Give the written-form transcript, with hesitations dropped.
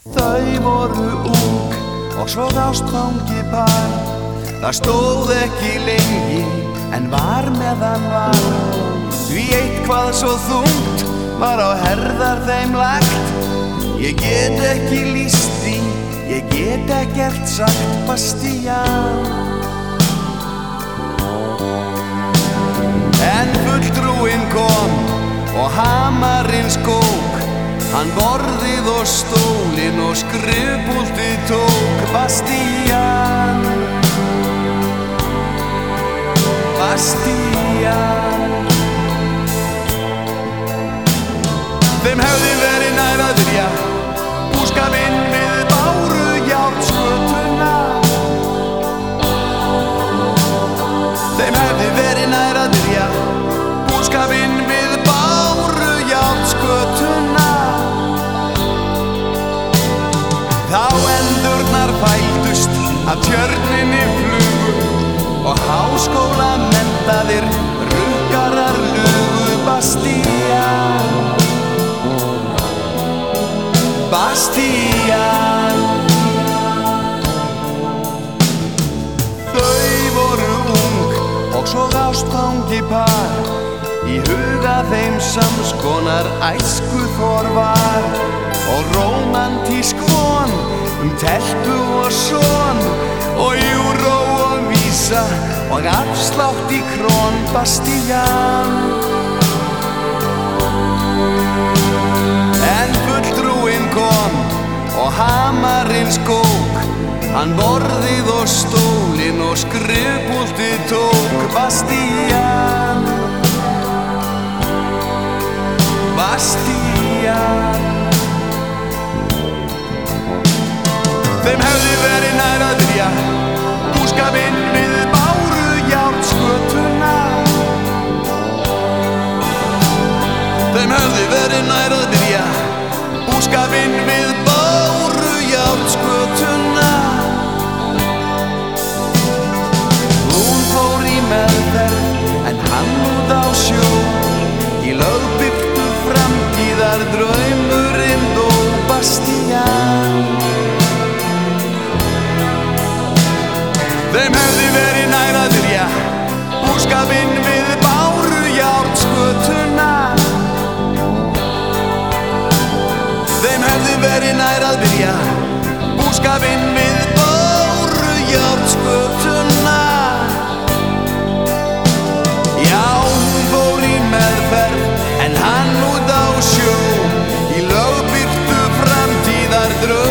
Þau voru ung og svo ástfangi par. Það stóð ekki lengi en var meðan var. Því eitthvað svo þungt var á herðar þeim lagt. Ég get ekki lýst því, ég get ekkert sagt, Bastían. En fulltrúinn kom og hamarinn skók. Hann borðið og stólinn og skrifpúltið tók. Bastían, Bastían. Þeim hefði verið nær að byrja búskapinn við Bárujárnsgötuna. Þeim hefði verið nær að byrja búskapinn við Bárujárnsgötuna. Þá endurnar fældust af tjörninni flugu og háskólamenntaðir ruggarar lugu. Bastían, Bastían. Þau voru ung og svo ástfangi par. Í huga þeim samskonar æskuþor var og rómantísk von telpu og son og júró og vísa og afslátt í krón. Bastían. En fulltrúinn kom og hamarinn skók. Hann borðið og stólinn og skrifpúltið tók. Bastían, Bastían. Þeim hefði verið nær að byrja búskapinn við Bárujárnsgötuna. Þeim hefði verið nær að byrja búskapinn við Bárujárnsgötuna. Hún fór í meðferð en hann út á sjó. Í lögbirtu framtíðar draumurinn dó. Bastían. Þeim hefði verið nær að byrja búskapinn við Bárujárnsgötuna. Þeim hefði verið nær að byrja búskapinn við Bárujárnsgötuna. Já, hún fór í meðferð en hann út á sjó. Í lögbirtu framtíðar draumurinn